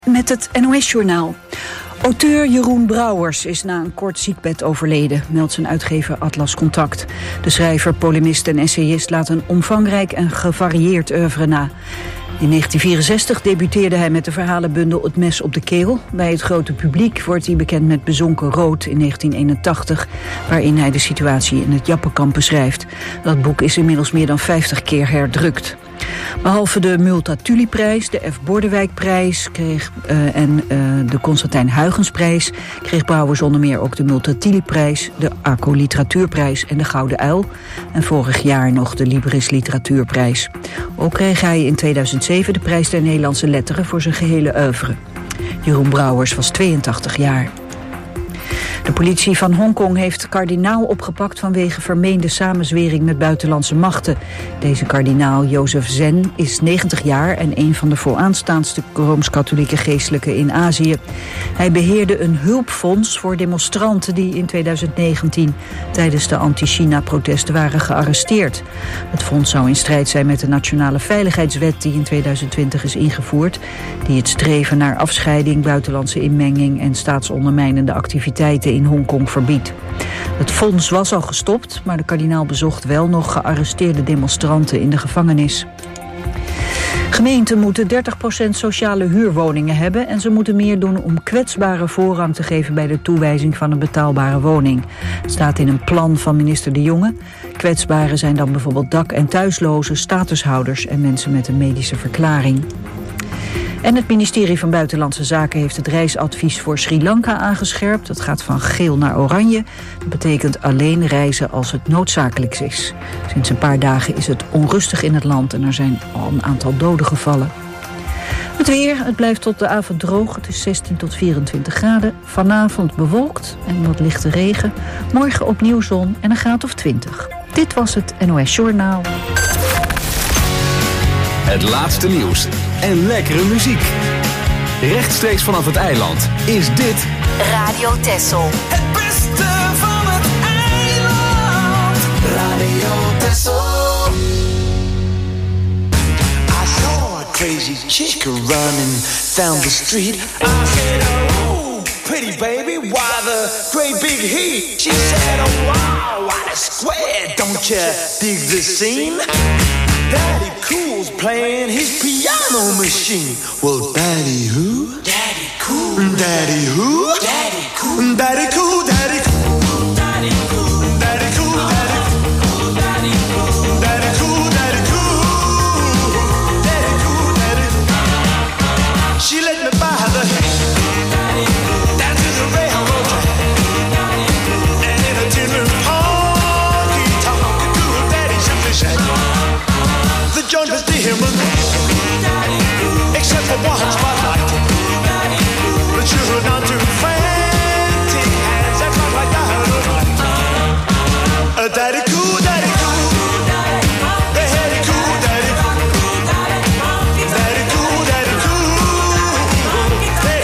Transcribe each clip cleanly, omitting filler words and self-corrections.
Met het NOS-journaal. Auteur Jeroen Brouwers is na een kort ziekbed overleden, meldt zijn uitgever Atlas Contact. De schrijver, polemist en essayist laat een omvangrijk en gevarieerd oeuvre na. In 1964 debuteerde hij met de verhalenbundel Het mes op de keel. Bij het grote publiek wordt hij bekend met Bezonken rood in 1981... waarin hij de situatie in het Jappenkamp beschrijft. Dat boek is inmiddels meer dan 50 keer herdrukt. Behalve de Multatuli-prijs, de F. Bordewijkprijs en de Constantijn Huygensprijs... kreeg Brouwers onder meer ook de Multatuli-prijs, de Arco Literatuurprijs en de Gouden Uil. En vorig jaar nog de Libris Literatuurprijs. Ook kreeg hij in 2007 de prijs der Nederlandse letteren voor zijn gehele oeuvre. Jeroen Brouwers was 82 jaar. De politie van Hongkong heeft kardinaal opgepakt vanwege vermeende samenzwering met buitenlandse machten. Deze kardinaal, Joseph Zen, is 90 jaar en een van de vooraanstaandste Rooms-katholieke geestelijken in Azië. Hij beheerde een hulpfonds voor demonstranten die in 2019 tijdens de anti-China-protesten waren gearresteerd. Het fonds zou in strijd zijn met de Nationale Veiligheidswet die in 2020 is ingevoerd, die het streven naar afscheiding, buitenlandse inmenging en staatsondermijnende activiteiten in Hongkong verbiedt. Het fonds was al gestopt, maar de kardinaal bezocht wel nog gearresteerde demonstranten in de gevangenis. Gemeenten moeten 30% sociale huurwoningen hebben en ze moeten meer doen om kwetsbaren voorrang te geven bij de toewijzing van een betaalbare woning. Het staat in een plan van minister De Jonge. Kwetsbaren zijn dan bijvoorbeeld dak- en thuislozen, statushouders en mensen met een medische verklaring. En het ministerie van Buitenlandse Zaken heeft het reisadvies voor Sri Lanka aangescherpt. Het gaat van geel naar oranje. Dat betekent alleen reizen als het noodzakelijk is. Sinds een paar dagen is het onrustig in het land en er zijn al een aantal doden gevallen. Het weer, het blijft tot de avond droog. Het is 16 tot 24 graden. Vanavond bewolkt en wat lichte regen. Morgen opnieuw zon en een graad of 20. Dit was het NOS Journaal. Het laatste nieuws en lekkere muziek. Rechtstreeks vanaf het eiland is dit Radio Texel. Het beste van het eiland. Radio Texel. I saw a crazy chick running down the street. I said, oh, pretty baby, why the great big heat? She said, oh wow, what a square, don't you dig the scene? Daddy Cool's playing his piano machine. Well, Daddy who? Daddy Cool. Daddy who? Daddy Cool. Daddy Cool, Daddy Cool. Daddy Cool. Daddy Cool, Daddy Cool. Daddy Cool. Daddy Cool, Daddy Cool. Daddy Cool, Daddy Cool. She let me buy the Daddy Cool. Down to the railroad track. Daddy Cool. And in a tin honky tonk, the cool daddy simply said, the joint was dim, except for one spotlight. The children on two frantic hands that rock like dynamite. Daddy cool, daddy cool. They had it cool, daddy cool. Daddy cool, daddy cool. They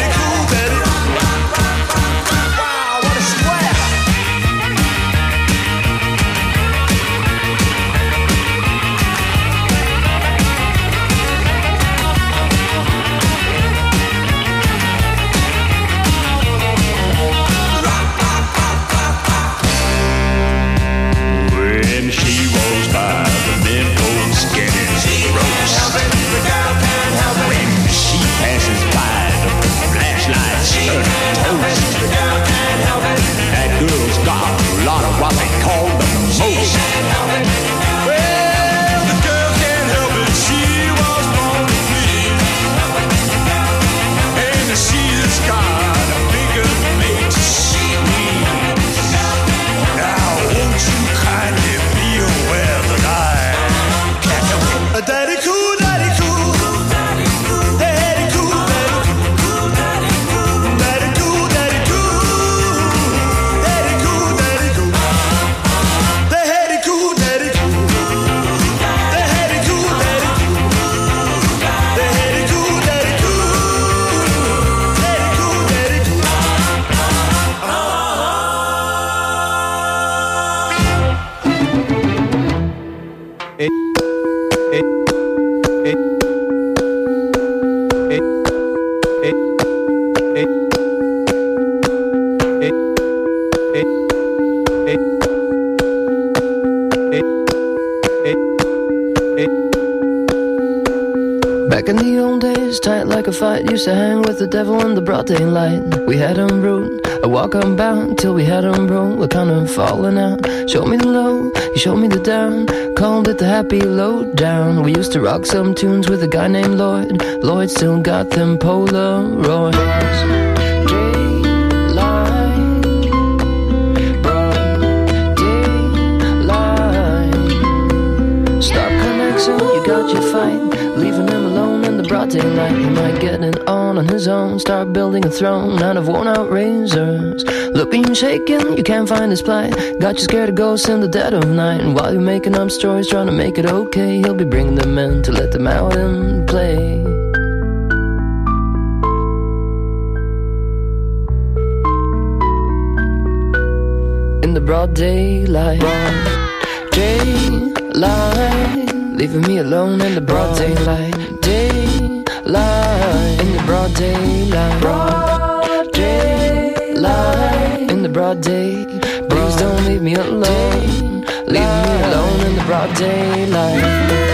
Back in the old days, tight like a fight, used to hang with the devil in the broad daylight. We had him rude, a walk unbound, till we had him roll, we're kind of falling out. Showed me the low, he showed me the down, called it the happy low down. We used to rock some tunes with a guy named Lloyd. Lloyd still got them Polaroids. Got your fight, leaving him alone in the broad daylight. He might get it on his own, start building a throne out of worn out razors. Looking and shaking, you can't find his plight. Got you scared of ghosts in the dead of night. And while you're making up stories, trying to make it okay, he'll be bringing them in to let them out and play. In the broad daylight, daylight, leaving me alone in the broad daylight. Daylight, in the broad daylight. Broad daylight, in the broad day. Please don't leave me alone. Leave me alone in the broad daylight.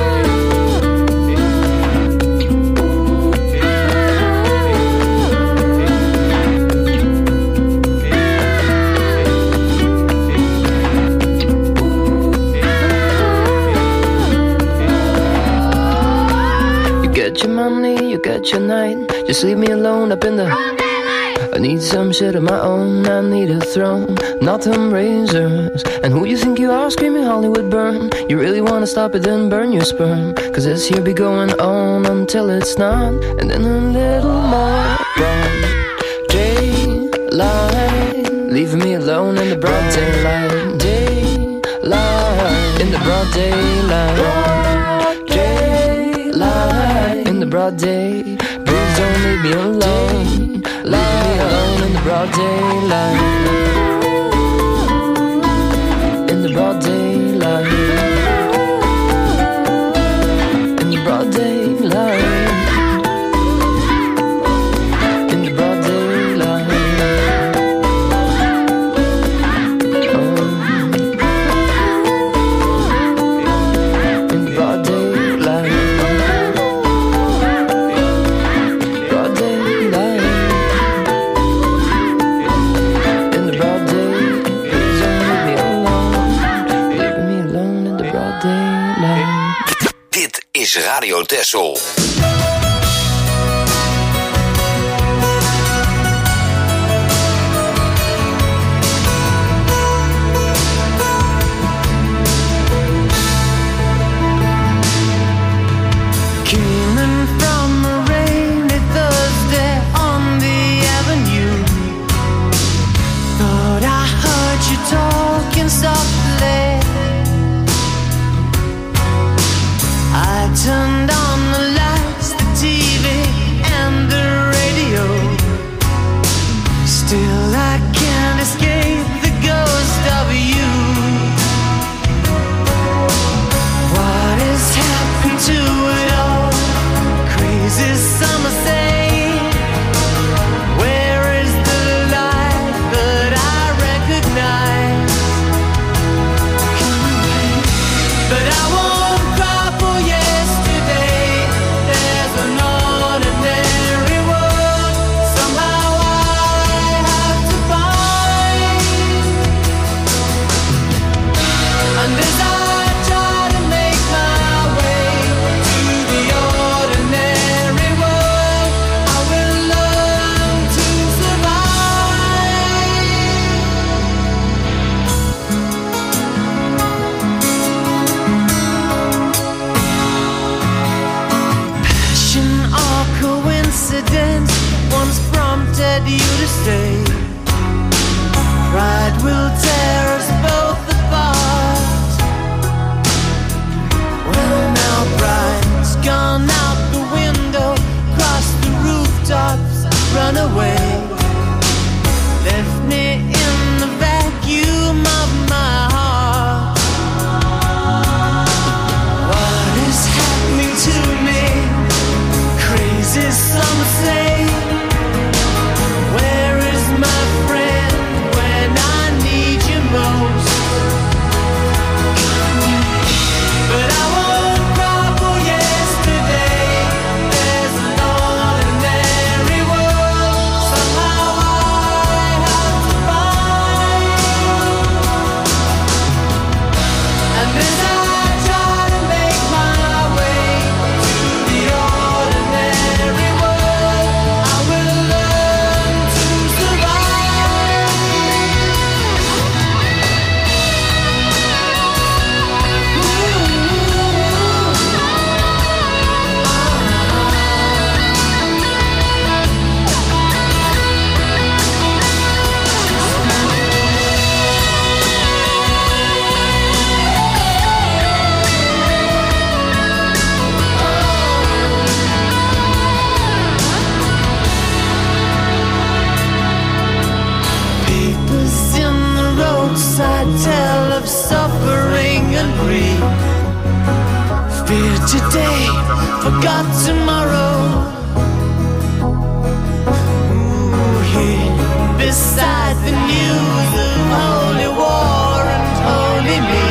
Get your money, you get your night. Just leave me alone up in the I need some shit of my own. I need a throne, not them razors. And who you think you are, screaming Hollywood burn? You really wanna stop it, then burn your sperm. Cause this here be going on until it's not. And then a little more broad daylight, leaving me alone in the broad daylight. Daylight, in the broad daylight. Daylight, in the broad day. Please don't leave me alone. Leave me alone in the broad daylight. In the broad daylight. In the broad daylight. In the broad daylight. In the broad daylight. Broad daylight. In the broad day. Please don't leave me alone. Leave me alone in the broad daylight. Dit is Radio Texel. Came in from a rainy Thursday on the avenue. Thought I heard you talking softly. I turned on the lights, the TV and the radio. Still I can't escape the ghost of you. What has happened to it all? Crazy summer say, where is the light that I recognize? But I won't cry for yesterday. There's an ordinary world somehow I have to find. And as I try to make my way to the ordinary world, I will learn to survive. Passion or coincidence once prompted you to stay. Pride will tear us both apart. Well, now pride's gone out the window, crossed the rooftops, run away. Left me in the vacuum of my heart. What is happening to me? Crazy some say. Where is my friend when I need you most? But I won't cry for yesterday. today, forgot tomorrow. Ooh, here beside the news of holy war and holy me,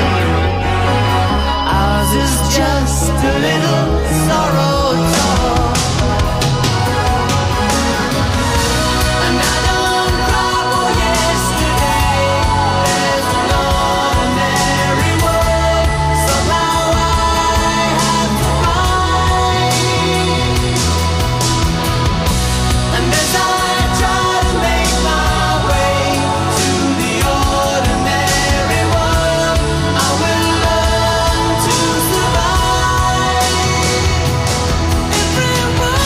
ours is just a little sorrow talk. And I don't cry for yesterday. There's an ordinary world, somehow I have to find. And as I try to make my way to the ordinary world, I will learn to survive. Everyone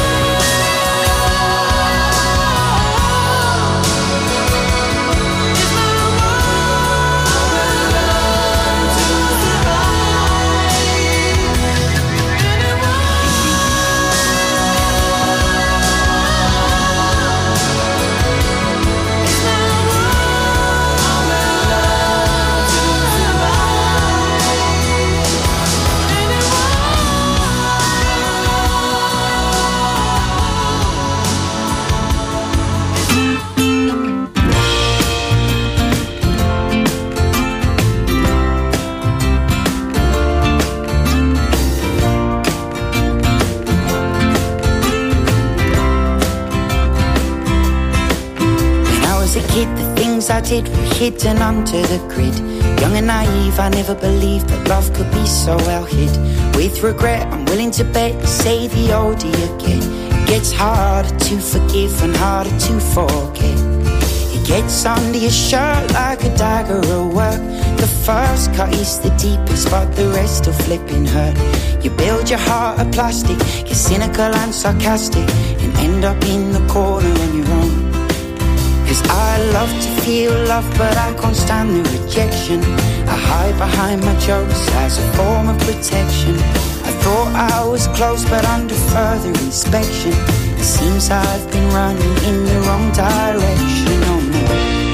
is my world. I will learn to survive. When I was a kid, the things I did were hidden under the grid. Young and naive, I never believed that love could be so well hid. With regret, I'm willing to bet, say the older you get, it gets harder to forgive and harder to forget. It gets under your shirt like a dagger at work. The first cut is the deepest, but the rest will flipping hurt. You build your heart of plastic, you're cynical and sarcastic, and end up in the corner on your own. 'Cause I love to feel love, but I can't stand the rejection. I hide behind my jokes as a form of protection. I thought I was close, but under further inspection, it seems I've been running in the wrong direction. Oh no.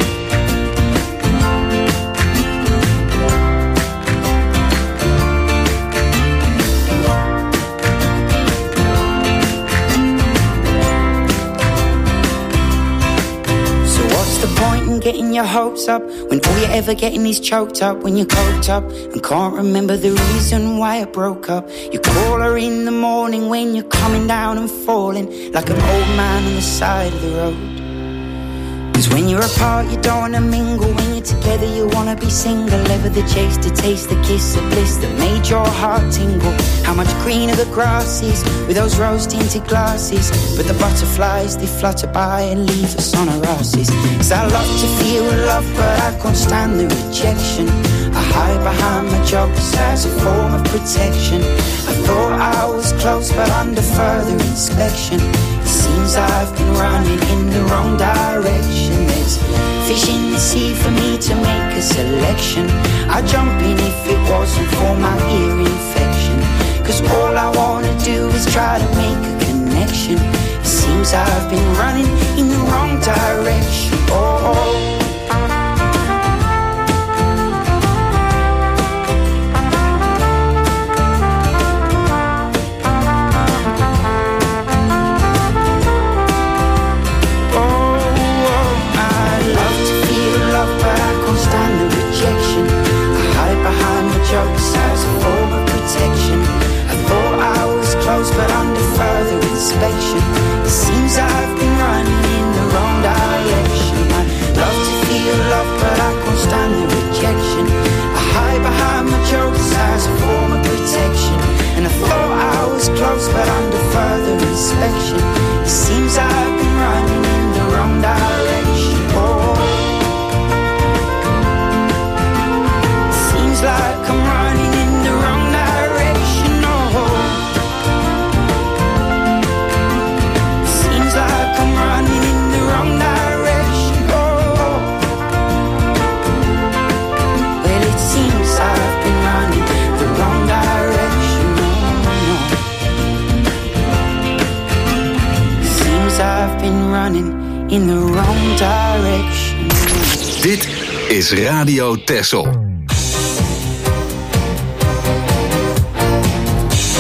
Getting your hopes up when all you're ever getting is choked up. When you're coked up and can't remember the reason why it broke up. You call her in the morning when you're coming down and falling like an old man on the side of the road. 'Cause when you're apart you don't wanna mingle. When you're together you wanna be single. Ever the chase to taste the kiss of bliss that made your heart tingle. How much greener the grass is with those rose-tinted glasses. But the butterflies, they flutter by and leave us on our asses. 'Cause I love to feel love, but I can't stand the rejection. I hide behind my jokes as a form of protection. I thought I was close, but under further inspection, it seems I've been running in the wrong direction. There's fish in the sea for me to make a selection. I'd jump in if it wasn't for my ear infection. 'Cause all I wanna do is try to make a connection. It seems I've been running in the wrong direction. Oh. Jokes as a form of protection. I thought I was close, but under further inspection, it seems I've been running in the wrong direction. I love to feel love, but I can't stand the rejection. I hide behind my jokes as a form of protection. And I thought I was close, but under further inspection, it seems I've been running in the wrong direction. Oh. Like I'm running in the wrong direction, oh. Seems like I'm running in the wrong direction, oh. Well, it seems I've been running the wrong direction, oh, no. Seems I've been running in the wrong direction. Dit is Radio Texel.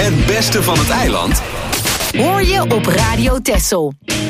Het beste van het eiland hoor je op Radio Texel.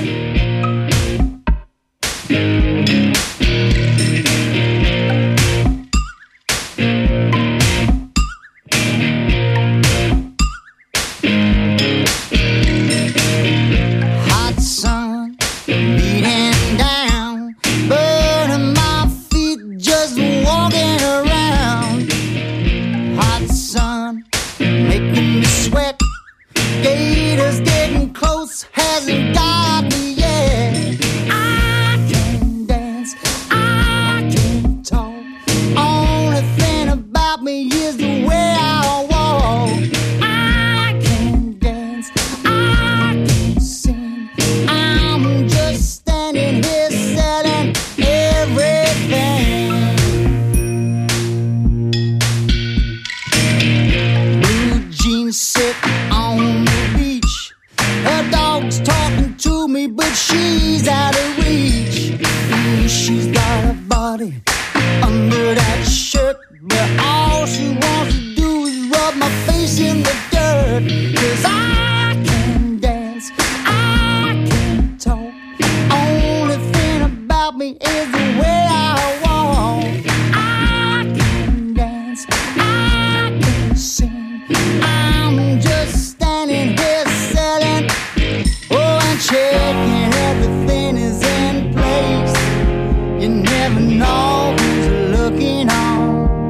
Hot sun beating down, burning my feet just walking around. Hot sun making me sweat. Gators getting close, hasn't got me yet. I can dance, I can talk. Only thing about me is the way I walk. I can dance, I can sing. I'm just standing here selling everything. Blue jeans sit on the beach. Her dog's talking to me, but she's out of reach. She's got a body under that shirt, but all she wants to do is rub my face in the dirt. 'Cause I can dance, I can talk. Only thing about me is the way I walk. I can dance, I can sing. I'm just standing here selling, oh, and checking everything is in place. You never know who's looking on.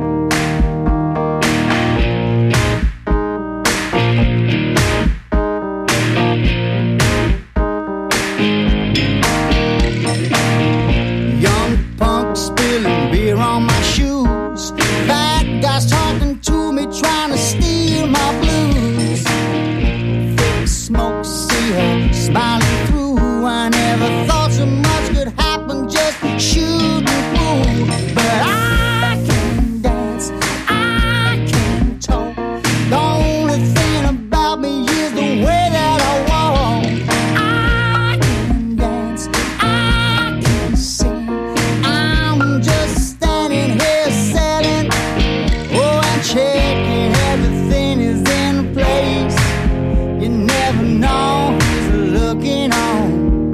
Young punk spilling beer on my shoes. Bad guys talking to me, trying to steal my blues. Thick smoke, see her smiling through. I never thought so much could happen, just shooting through. But I can dance, I can talk. The only thing about me is the way that I walk. I can dance, I can sing. I'm just standing here selling, oh, and checking everything is in place. You never know who's looking on.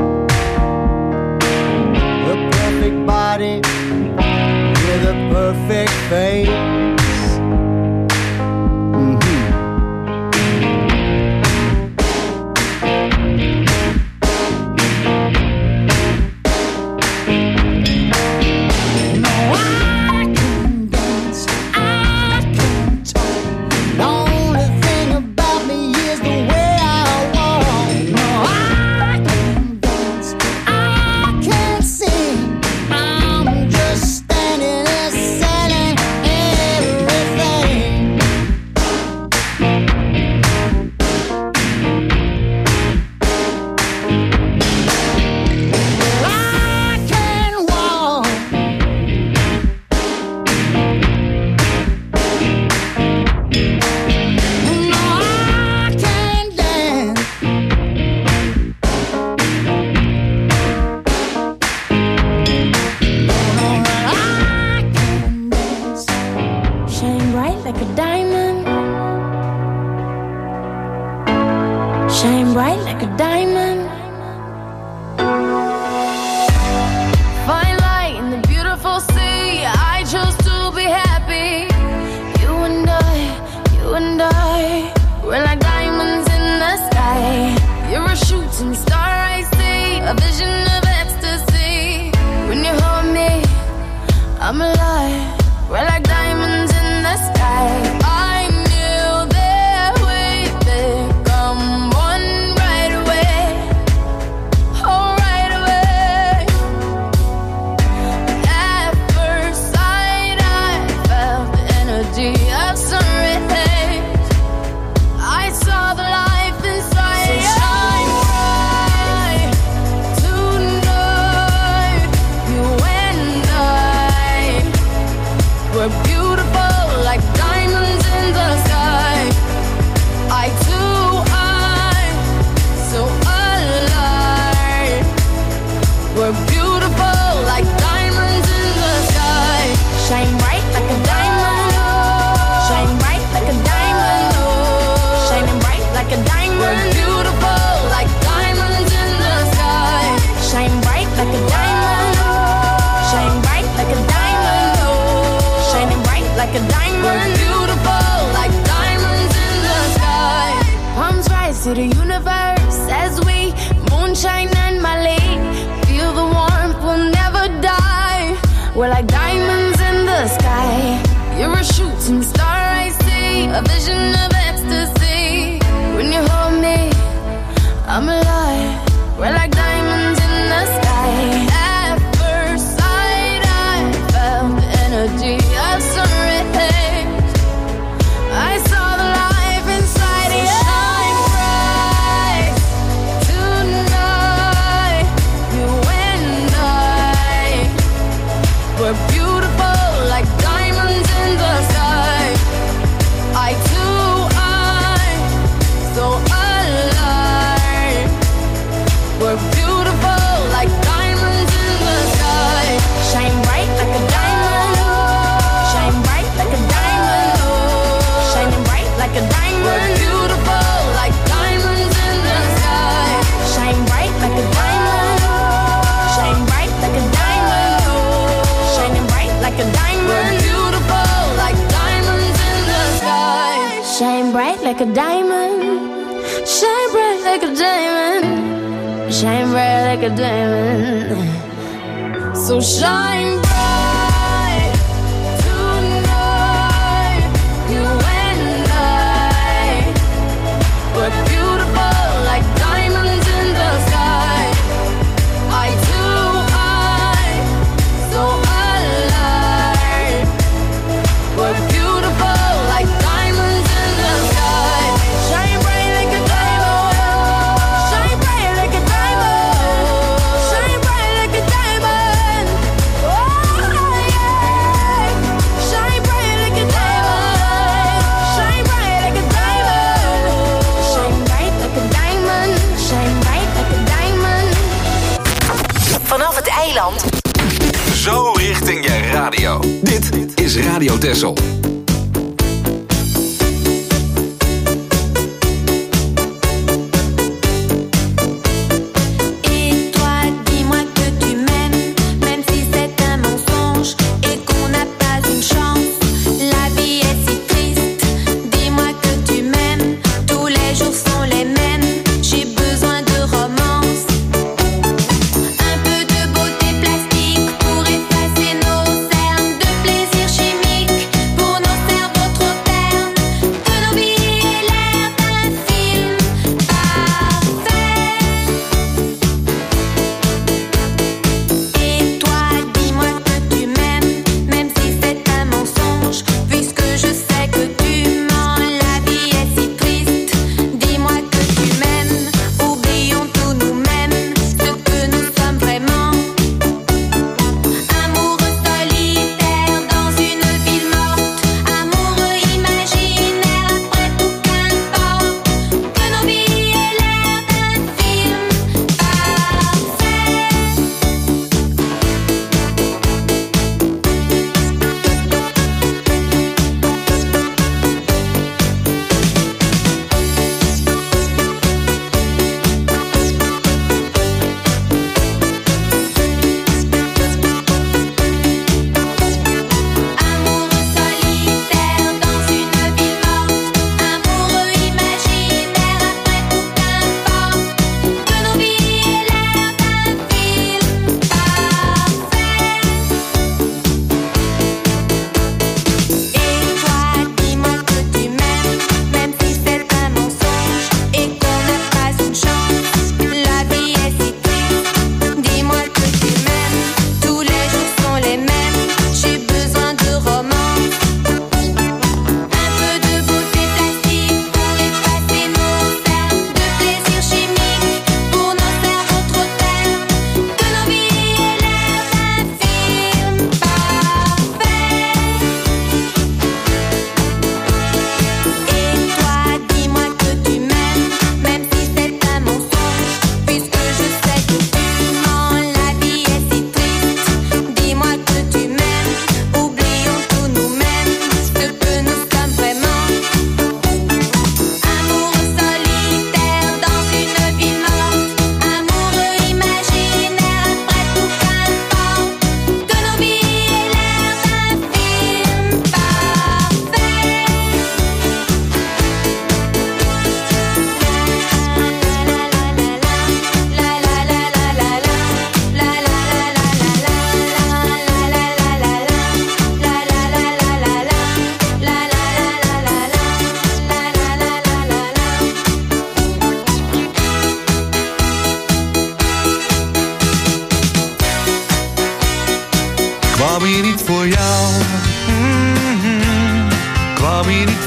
A perfect body with a perfect face. No, I can dance, I can talk. The only thing about me is the way I walk. No, I can dance, I can sing. I'm just standing there selling everything. I can walk. No, I can dance. No, I can dance. Shine bright like a diamond. Shine bright like a diamond. Fine light in the beautiful sea. I chose to be happy. You and I, we're like diamonds in the sky. You're a shooting star, I see, a vision of ecstasy. When you hold me, I'm alive. We're like diamonds in the sky. I knew that we'd become one right away. Oh, right away. At first sight, I felt the energy of sun rays. I saw the life inside. So shine bright tonight. You and I, we're beautiful like diamonds in the sky. I too, I'm so alive. We're beautiful like diamonds in the sky. Shine bright like a diamond. Shine bright. to the universe as we moonshine and Malay. Feel the warmth, we'll never die. We're like diamonds in the sky. You're a shooting star, I see. A vision of ecstasy. When you hold me, I'm alive. We're like diamonds in the sky. At first sight, I felt the energy of sun rays. I saw the life inside you. Shine bright tonight. You and I, we're beautiful like diamonds in the sky. Eye to eye, so alive. We're beautiful like diamonds in the sky. Shine bright like a diamond. Shine bright like a diamond. Shining bright like a diamond. We're beautiful like diamonds in the sky. Shine bright like a diamond. Shine bright like a diamond. Shining bright like a diamond. We're beautiful like diamonds in the sky. Shine bright like a diamond. Shine bright like a diamond. Shine bright like a diamond. So shine bright tonight. You and I, we're beautiful like diamonds in the sky. Eye to eye, so alive. We're beautiful like diamonds in the sky. Shine bright like a diamond. Shine bright like a diamond. Shine bright like a diamond. Oh yeah. Shine bright like a diamond. Shine bright like a diamond. Shine bright like a diamond. Shine bright like a diamond. Vanaf het eiland. Zo richting je radio. Dit is Radio Texel. Et toi, dis-moi que tu m'aimes, même si c'est un mensonge et qu'on n'a pas une chance. La vie est si triste. Dis-moi que tu m'aimes, tous les jours sont les mêmes. J'ai besoin de romance. Un peu de beauté plastique pour effacer nos cernes, de plaisir chimique pour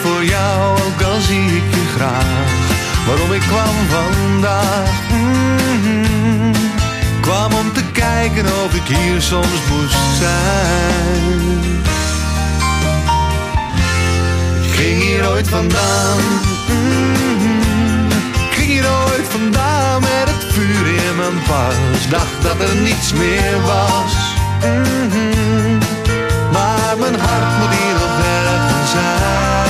voor jou, ook al zie ik je graag. Waarom ik kwam vandaag, kwam om te kijken of ik hier soms moest zijn. Ik ging hier ooit vandaan, ik ging hier ooit vandaan met het vuur in mijn pas. Dacht dat er niets meer was, maar mijn hart moet hier nog ergens zijn.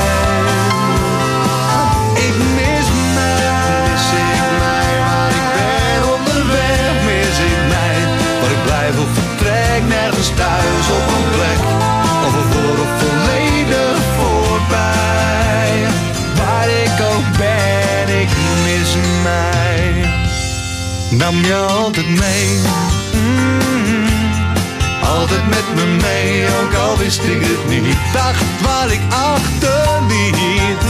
Ik mis mij, waar ik ben onderweg, mis ik mij. Waar ik blijf of vertrek, nergens thuis op een plek. Of ervoor of volledig voorbij. Waar ik ook ben, ik mis mij. Nam je altijd mee, altijd met me mee, ook al wist ik het niet. Dacht wat ik achterliet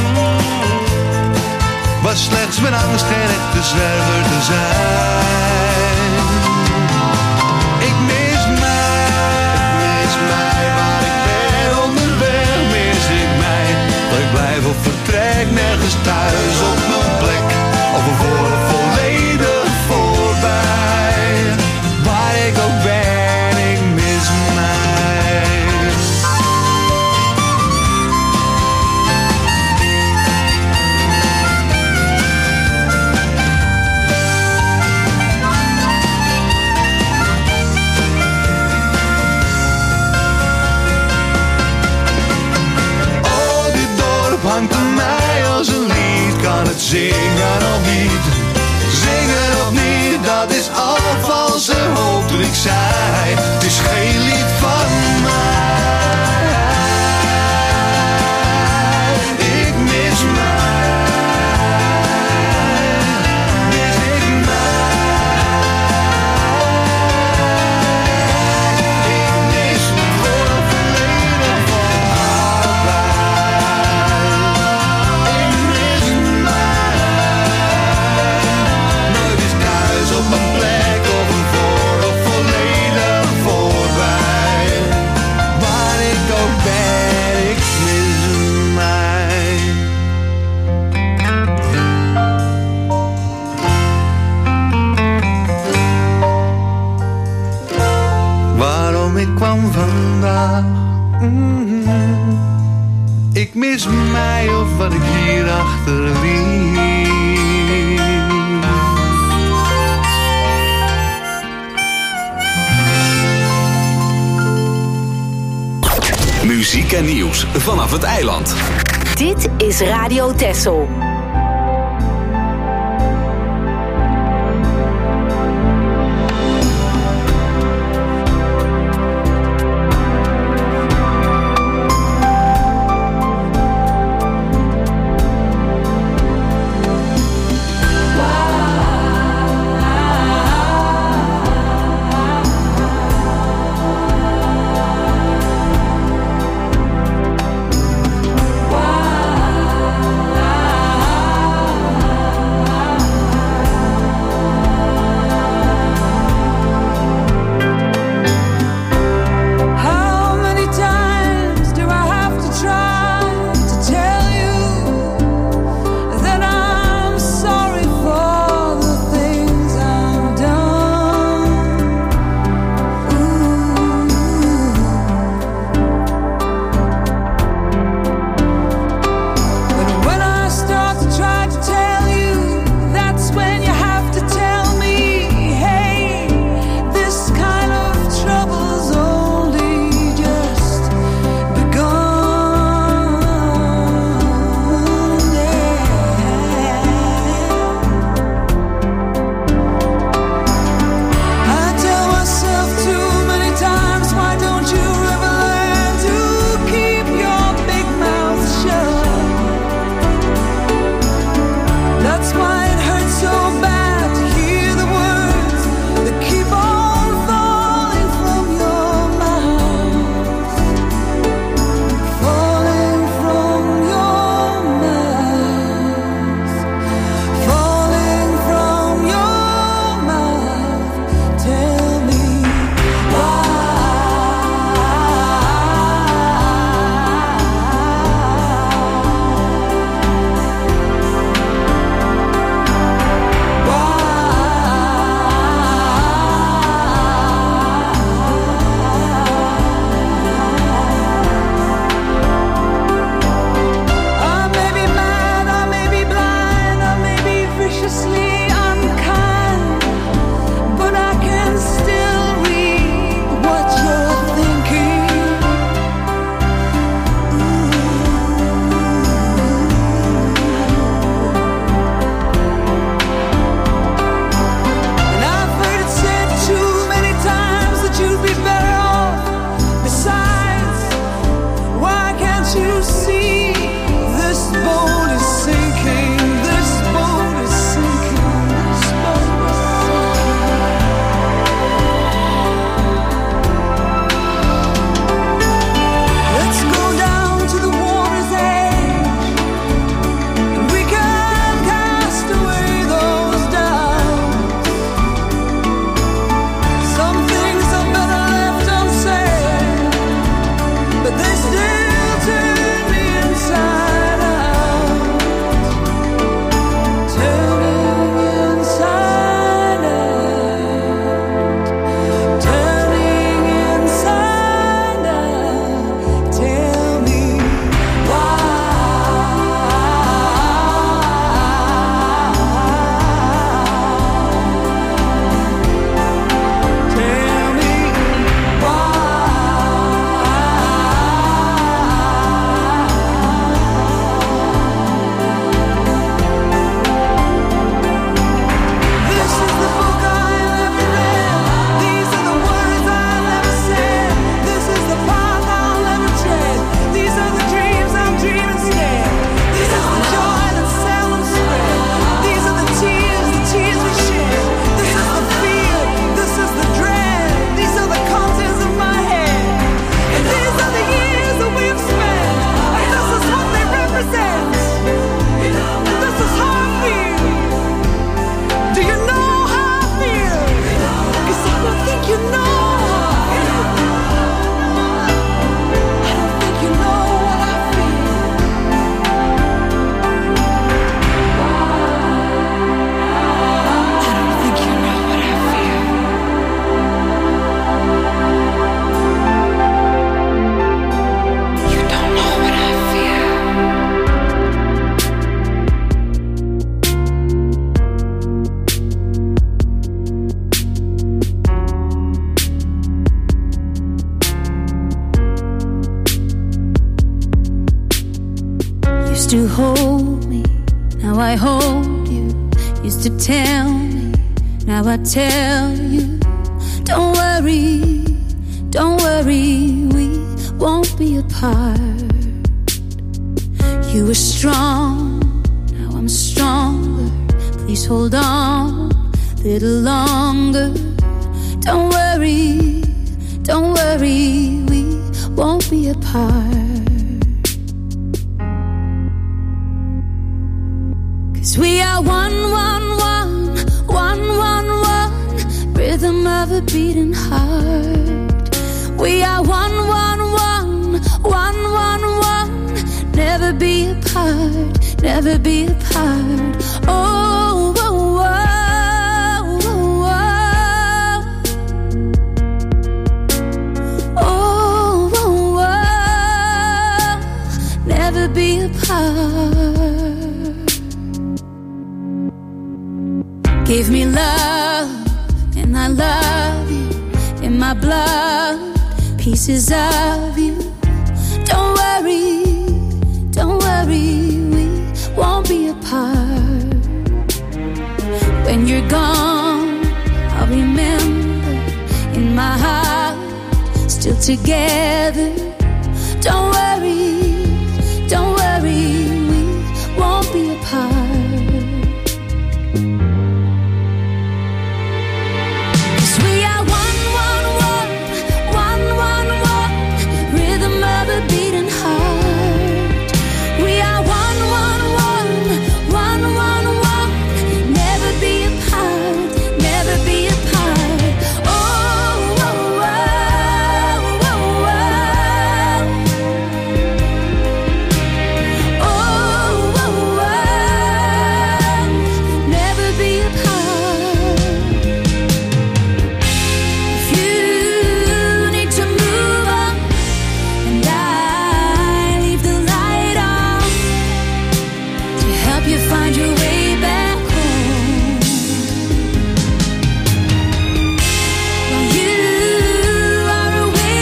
was slechts mijn angst geen echte zwerver te zijn. Ik mis mij, waar ik ben onderweg, mis ik mij. Dat ik blijf of vertrek, nergens thuis op mijn plek. Of ervoor of volledig voorbij. Waar ik ook ben, ik mis mij. Oh, dit dorp hangt aan mij als een lied. Kan het zingen of niet? Zingen of niet, dat is al valse hoop toen ik zei. Het is geen lied van mij. Ik mis mij. Mis ik mij. Ik mis voor het verleden van allebei. Ik mis mij. Nooit is thuis op mijn plek of een voor of volledig voorbij. Waar ik ook ben, ik mis mij. Waarom ik kwam vandaag, ik mis mij of wat ik hier achterliet. Muziek en nieuws vanaf het eiland. Dit is Radio Texel. Used to hold me, now I hold you. Used to tell me, now I tell you. Don't worry, we won't be apart. You were strong, now I'm stronger. Please hold on a little longer. Don't worry, we won't be apart. 'Cause we are one, rhythm of a beating heart. We are one, never be apart, never be apart. Oh, oh, oh, oh, oh, oh, oh, never be apart. Give me love, and I love you. In my blood, pieces of you. Don't worry, we won't be apart. When you're gone, I'll remember in my heart, still together. Don't worry, we won't be apart. 'Cause we are one, rhythm of a beating heart. We are one, never be apart, never be apart. Oh, oh, oh, oh, oh, oh, oh, oh, never be apart. If you need to move on, and I leave the light on to help you find your way back home. While you are away,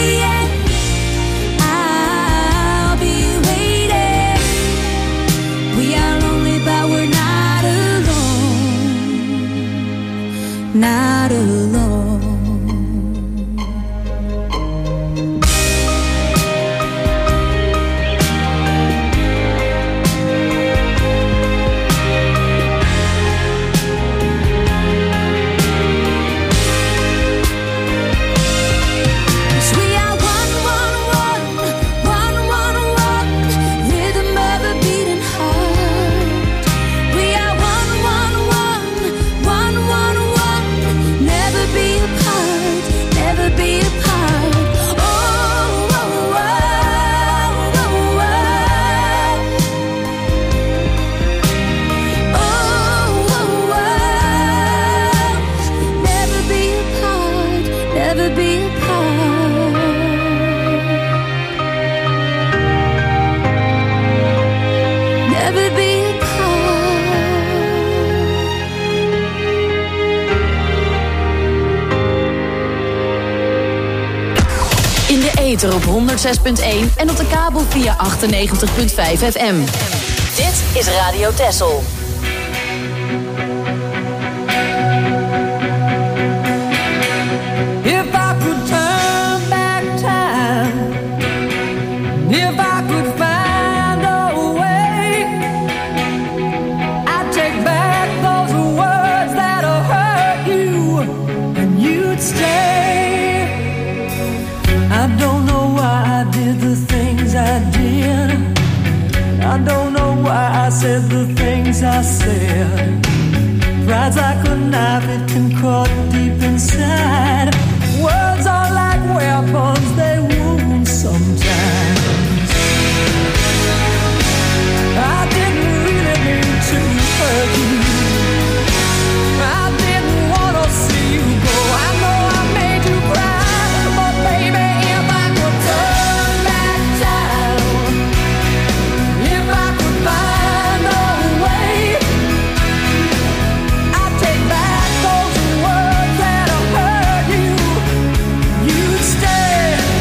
I'll be waiting. We are lonely, but we're not alone. Not alone. We are one, rhythm of a beating heart. We are one, never be apart, never be apart. Oh, oh, oh, oh, oh, oh, oh, never be apart, never be apart. Never be In de ether op 106.1 en op de kabel via 98.5 FM. Dit is Radio Texel. If I could turn back time, if I could find a way, I'd take back those words that hurt you, and you'd stay. I don't know why I did the things I did. I don't know why I said the things I said. Pride's like a knife, it can cut deep inside. Words are like weapons, they wound sometimes. I didn't really mean to hurt you. I didn't want to see you go. I know I made you cry, but baby, if I could turn back time, if I could find a way, I'd take back those words that hurt you. You'd stay.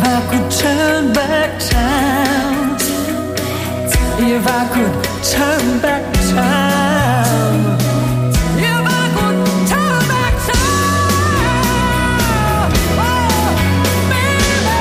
I could turn back time, if I could turn back time, if I could turn back time, oh, baby.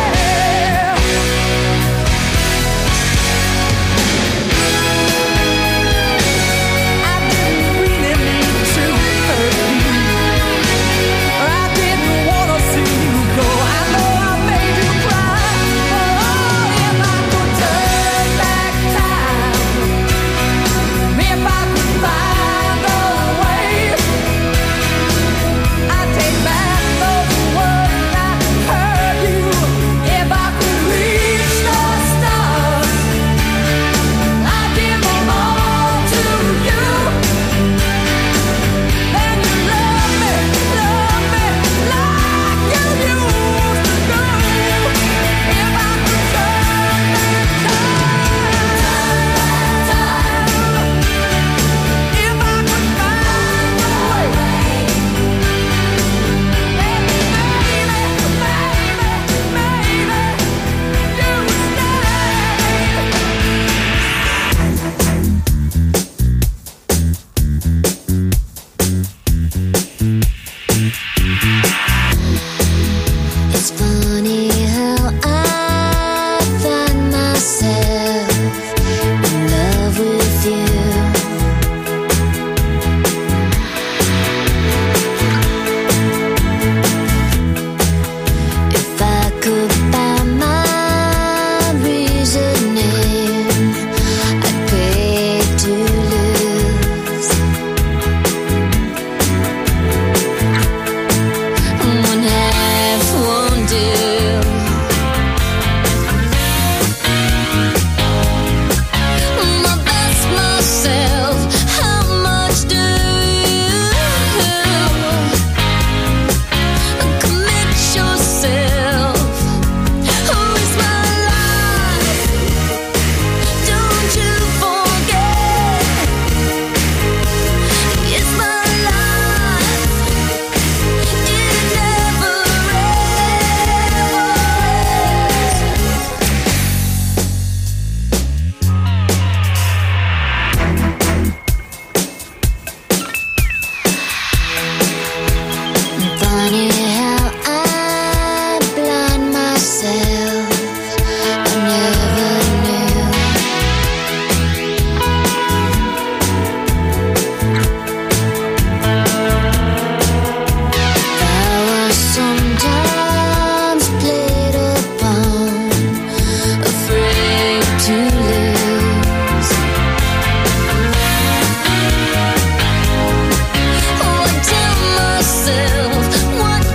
I didn't really mean to hurt you, or I didn't want to see you go. I know I made you cry. Oh, if I could turn back time, if I could find a way, I'd take back those words I heard you. If I could reach the stars, I'd give them all to you. Then you love me like you used to do. If I could turn back time, if I could find a way, maybe you It's funny how I find myself in love with you. If I could find my reasoning, I'd pay to lose. One half won't do. My best myself, how much do you commit yourself? Who is my life? Don't you forget, it's my life. It never Funny how I blind myself. I never knew. I was sometimes played upon, afraid to lose. Oh, I tell myself, what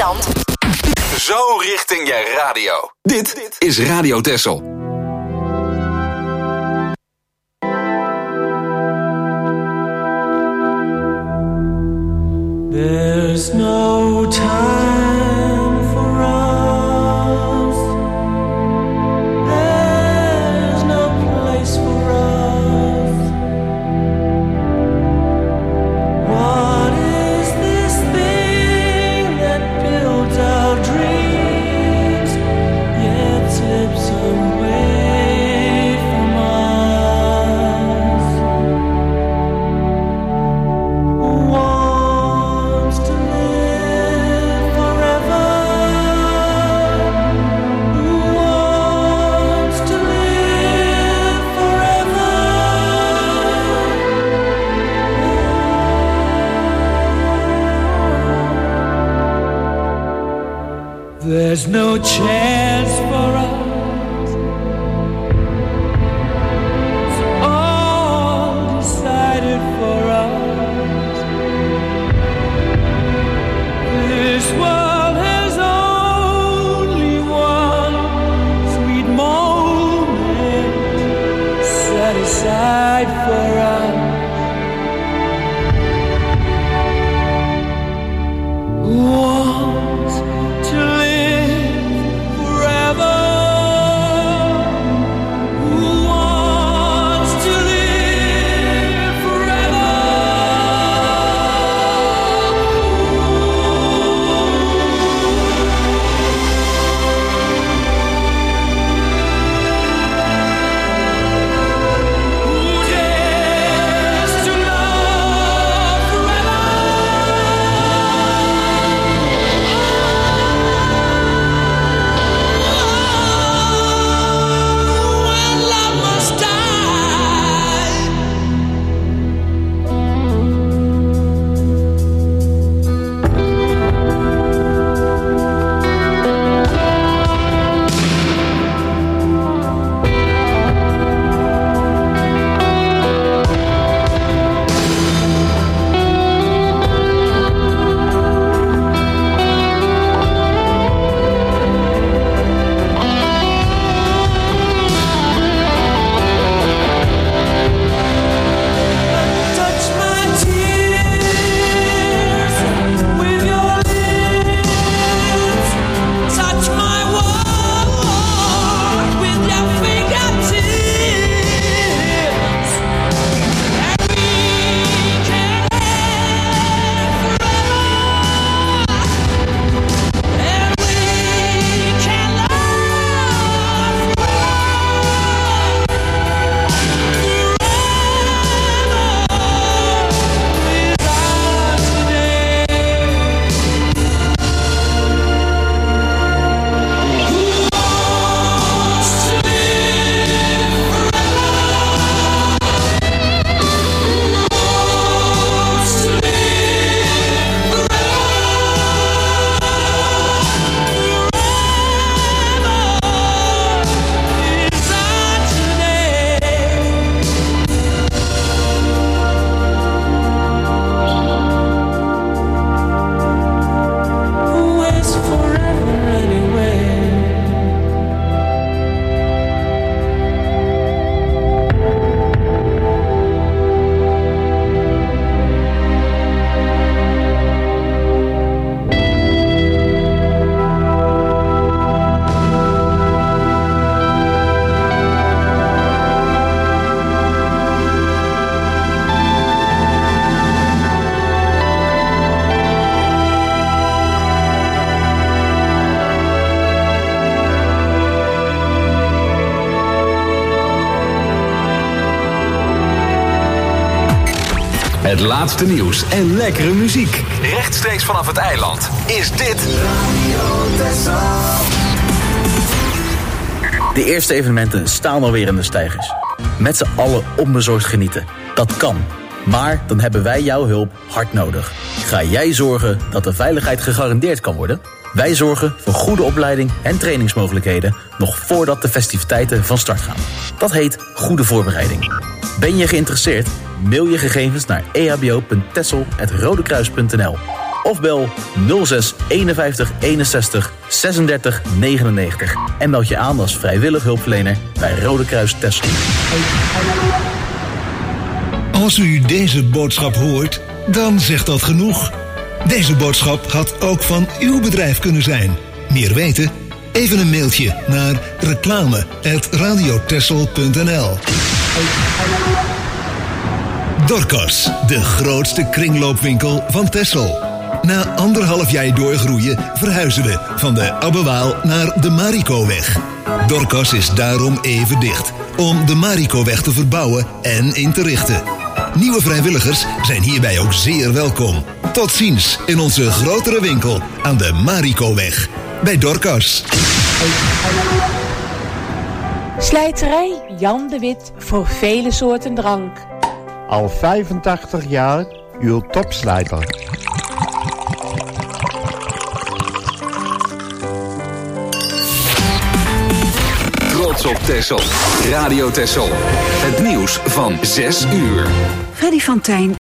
strand. Zo richting je radio. Dit is Radio Texel. There's no time for us. There's no place for us. What is this thing that builds our dreams yet slips away from us? Wants to live forever. Who wants to live forever? There's no chance for us. It's all decided for us. This world has only one sweet moment set aside for us. Who wants to live forever? Who wants to live forever? Who dares to love forever? When love must die. Touch my tears with your lips. Touch my world with your fingertips. And we can live forever. And we can love Who is forever anyway? Het laatste nieuws en lekkere muziek. Rechtstreeks vanaf het eiland is dit De eerste evenementen staan alweer in de steigers. Met z'n allen onbezorgd genieten. Dat kan. Maar dan hebben wij jouw hulp hard nodig. Ga jij zorgen dat de veiligheid gegarandeerd kan worden? Wij zorgen voor goede opleiding en trainingsmogelijkheden nog voordat de festiviteiten van start gaan. Dat heet goede voorbereiding. Ben je geïnteresseerd? Mail je gegevens naar ehbo.texel@rodekruis.nl. Of bel 06 51 61 36 99 en meld je aan als vrijwillig hulpverlener bij Rode Kruis Texel. Als u deze boodschap hoort, dan zegt dat genoeg. Deze boodschap had ook van uw bedrijf kunnen zijn. Meer weten? Even een mailtje naar reclame@radiotexel.nl. Dorcas, de grootste kringloopwinkel van Texel. Na 1,5 jaar doorgroeien verhuizen we van de Abbewaal naar de Marikoweg. Dorcas is daarom even dicht, om de Marikoweg te verbouwen en in te richten. Nieuwe vrijwilligers zijn hierbij ook zeer welkom. Tot ziens in onze grotere winkel aan de Marikoweg. Bij Dorcas. Slijterij Jan de Wit voor vele soorten drank. Al 85 jaar uw topslijter. Trots op Texel. Radio Texel. Het nieuws van 6 uur. Freddy van Tijn